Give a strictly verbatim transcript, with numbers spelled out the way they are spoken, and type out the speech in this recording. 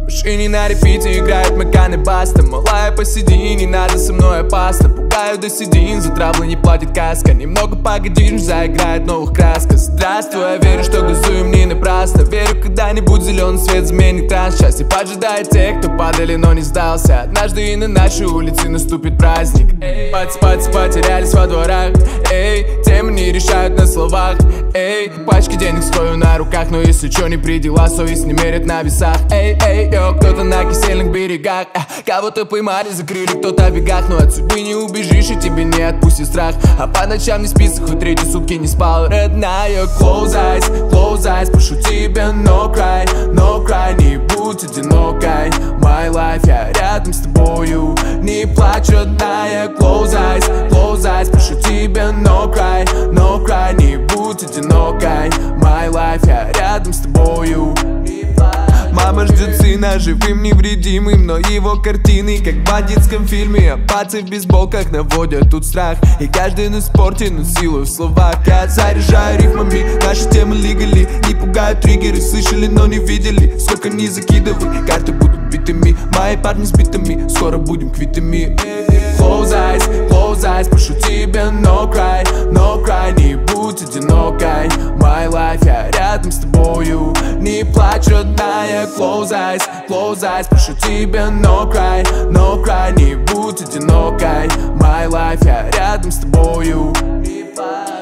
машине на репите играет Макан и Баста. Малая, посиди, не надо со мной опасно. Пугаю до седин, за травлы не платит каска. Немного погодишь, заиграет новых краска. Здравствуй, я верю, что газуем не напрасно. Верю, когда-нибудь зеленый свет заменит транс. Счастье поджидает тех, кто падали, но не сдался. Однажды и на нашей улице наступит праздник. Пати, пати, потерялись во дворах. Эй, темы не решают на словах. Эй, пачки денег стою на руках, но если чё не при дела, совесть не мерят на весах. Эй, эй, йо, кто-то на кисельных берегах, а, кого-то поймали, закрыли, кто-то в бегах. Но от судьбы не убежишь, и тебе не отпустит страх. А по ночам не спится, хоть третьи сутки не спал. Родная, close eyes, close eyes, прошу тебя, no cry, no cry, не будь одинокой. My life, я рядом с тобою, не плачь, родная, close eyes, close eyes, прошу тебя, no cry, no cry, не будь одинокой. My life, я рядом с тобою. Мама ждет сына живым, невредимым, но его картины, как в бандитском фильме. Апатцы в бейсболках наводят тут страх, и каждый на спорте, но силу в словах. Я заряжаю рифмами, наши темы лигали. Не пугают триггеры, слышали, но не видели. Сколько не закидывай, карты будут битыми. Мои парни с битами, скоро будем квитами. Close eyes, close eyes, прошу тебя, no cry, no cry, не будь одинокой. My life, я рядом с тобою, не плачь, родная. Close eyes, close eyes, прошу тебя, no cry, no cry, не будь одинокой. My life, я рядом с тобою, не плачь.